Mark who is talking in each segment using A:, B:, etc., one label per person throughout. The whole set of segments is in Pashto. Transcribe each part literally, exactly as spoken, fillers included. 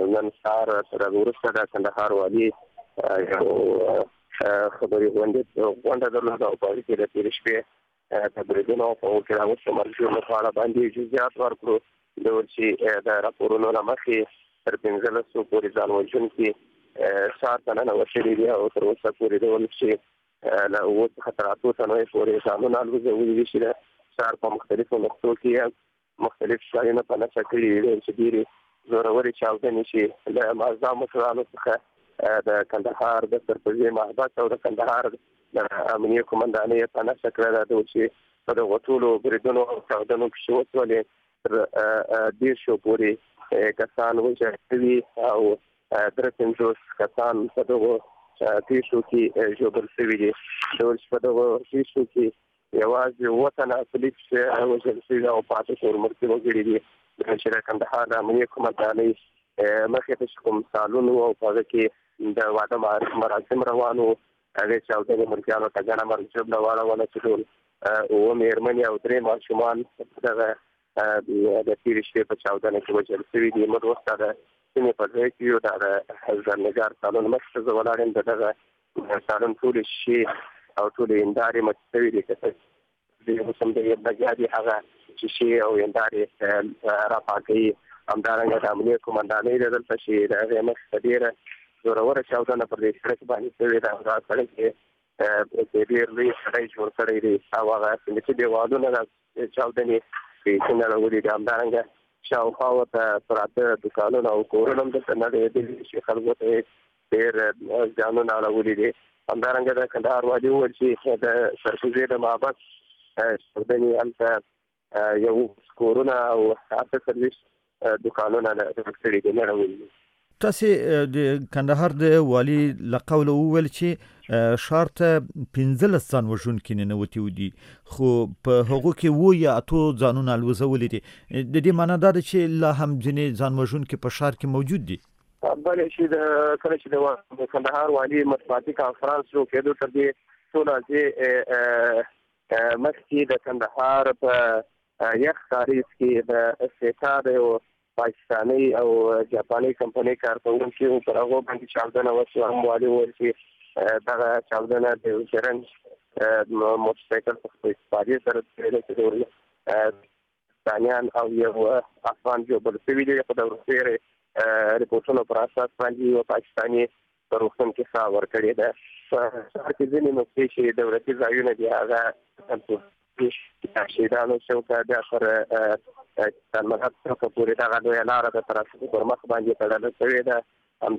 A: نن سهار تر وروسته د کندهار والي یو خبري غونډه درلوده او په هغې کې د تېرې شپې د بریدونو په کې راوستو مرګونو په اړه باندې جزئیات ورکړو ډول چې د راپورونو له مخې تر پنځلسو پورې ځان وژونکي ښار ته ننوتلي دي او تر اوسه پورې ډول چې له اووه څخه تر اتو تنو پورې ځانونه الوځولي دي چې د ښار په مختلفو نقطو کې مختلف ځایونه په نښه کړي دي چې ډېرې زورورې چاودنې چې له معظم مشرانو څخه د کندهار د سرپرځې محبس او د کندهار د امنیه قومندانۍ په نښه کړه ده چې په دغو ټولو بریدونو او چاودنو کې چې وسولې تر دېرشو پورې کسان وژل شوي او درې پنځوس کسان په دغو پیښو کې ژوبل شوي دي ډول چې په دغو پیښو کې یوازې اووه تنه پولیس وژل شوي او پاته شور مرګي وګړي دي چې د کندهار د امنیه قومندانۍ مخې ته چې کوم سالون او په هغه کې د واده مراسم روان وو هغې چاودنې مرګیانو ته ګڼه مرګ ژوبله واړوله چې ټول اووه مېرمنې او درې ماشومان دغه د تېرې شپې په چاودنه کې وژل شوي دي. موږ اوس د سیمې په ځای کې یو د زرنګار سالون مخې ته زه ولاړ یم د دغه سالون ټولې شیشې او ټولې هندارې مچ شوي دي که څه اوس هم د لګیا دي هغه شیشې او هندارې راپاکوي. همدارنګه د امنیه قومندانۍ ده دلته چې د هغې مخې ته ډېره زوروره چاودنه پر دې سړک باندې شوې ده او دا سړک یې ډېر لوی سړی جوړ کړی دی او هغه سمتي دیوالونه د چاودنې څنګه راغلي دي. همدارنګه شاوخوا ورته پراته دوکانونه او کورونه هم دلته نړېدلي چې خلکو ته یې ډېر زیانونه اړولي دي. همدارنګه د کندهار والي وویل چې د سرپرځې د محبس چاودنې هلته یو کورونه او اته سرویس دوکانونه ډک کړي دي نړولي دي.
B: تاسې د کندهار د والي له قوله وویل چې ښار ته پنځلس ځان وژونکي ننوتي دي خو په هغو کې اووه یا اتو ځانونه الوځولي دي. د دې معنا دا ده چې لا هم ځینې ځان وژونکي په ښار کې موجود دي.
A: بلې چې د کله چې د کندهار والي مطبوعاتي کانفرانس جوړ کېدو تر دې ټول ځای مخکې د کندهار په یخ کاریز کې د استعداد او پاکستاني او جاپاني کمپنۍ کارکوونکي پر هغو باندې چاودنه وشوه. هم والي وویل چې دغه چاودنه د چرنج موټرسایکل څخه په استفادې سره شوې ده چې پاکستانیان او یو افغان ژوبل شوي دي. په د وروستیو ریپورټونو پر اساس باندې یو پاکستاني په روغتون کې ساه ورکړې ده. په ښار کې ځینې نقطې چې دولتي ځایونه دي هغه شهیدانو چوکه د اخر سلمنات څخه پورې دغه لویه لاره د ترافیکو پر مخ باندې تړل شوې ده.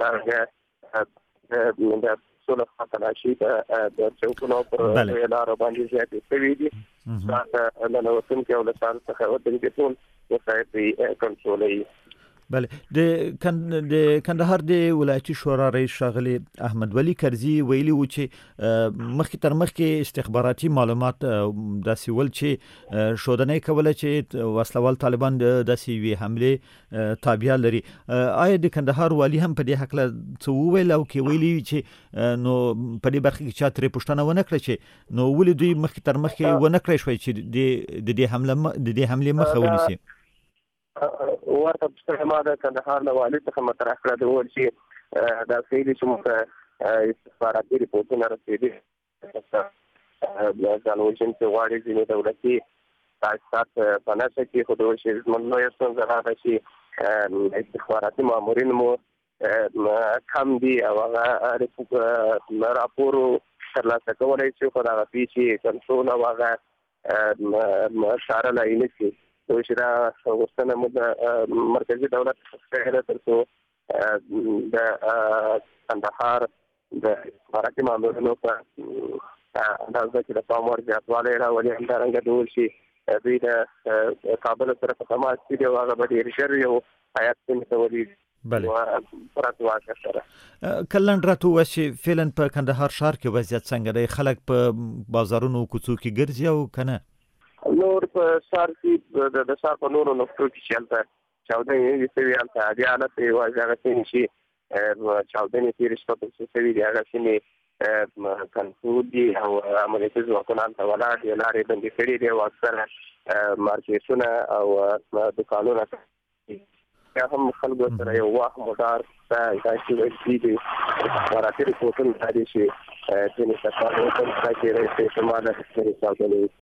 A: همدارنګه د سوله تلاشي د چوکونو پر لویه لاره باندې زیاتې شوي دي. دا د ننوتونکي او له ښار څخه وتونکي ټول وسایط یې کنټرولوي.
B: بله د کندهار د ولایتي شورا رئیس ښاغلی احمد ولي کرزي ویلي و چې مخکې تر مخکې استخباراتي معلومات داسې ول چې ښودنه یې کوله چې وسلوال طالبان داسې یوې حملې تابعه لري. آیا د کندهار والي هم په دې هکله څه وویل او کې ویلي چې نو په دې برخه کې چا ترې پوښتنه ونه کړه چې نو ولې دوی مخکې تر مخکې ونه کړی شوی چې د دې حملې مخه ونیسي؟
A: ورته پوښتنه ما د کندهار له والي څخه مطرح کړه ده وویل چې دا صحیح دي چې موږ استخباراتي ریپورټونه رسېدي ځان وژونکي غواړي ځینې دولتي تاسیسات په نښه کړي خو د ویل چې زموږ لویه ستونزه دا ده چې استخباراتي مامورین مو کم دي او هغه راپور ترلاسه کولی شي خو د هغه پیښې کنټرول او هغه څارنه یې نه شي. نو چې دا غوښتنه مو د مرکزي دولت څخه ده تر څو د کندهار د استخباراتي مامورینو په اندازه کې د پام وړ زیاتوالی راولي. همدارنګه د ویل چې دوی د کابل سره په تماس کې دي او هغه به ډېر ژر یو هیات سیمې ته ولېږي. پرته واقع سره
B: کلن راته ووایه چې فعلا په کندهار ښار کې وضعیت څنګه دی؟ خلک په بازارونو کوڅو کې ګرځي او که نه؟
A: نور په ښار کې د ښار په نورو نقطو کې چې هلته چاودنې شوي هلته عادي حالت یوازې هغه سیمې چې چاودنې تېرې شپه پسې شوي دي هغه سیمې کنټرول دي او امنیتي ځواکونه هلته ولاړ دي، لارې بندې کړي دي او اکثره مارکیټونه او دوکانونه بیا هم خلکو سره یو واخ موټر دا چې دي ورته ریپورټونه راځي چې چې څنګه تاسو ته کې راځي چې ما د څه څه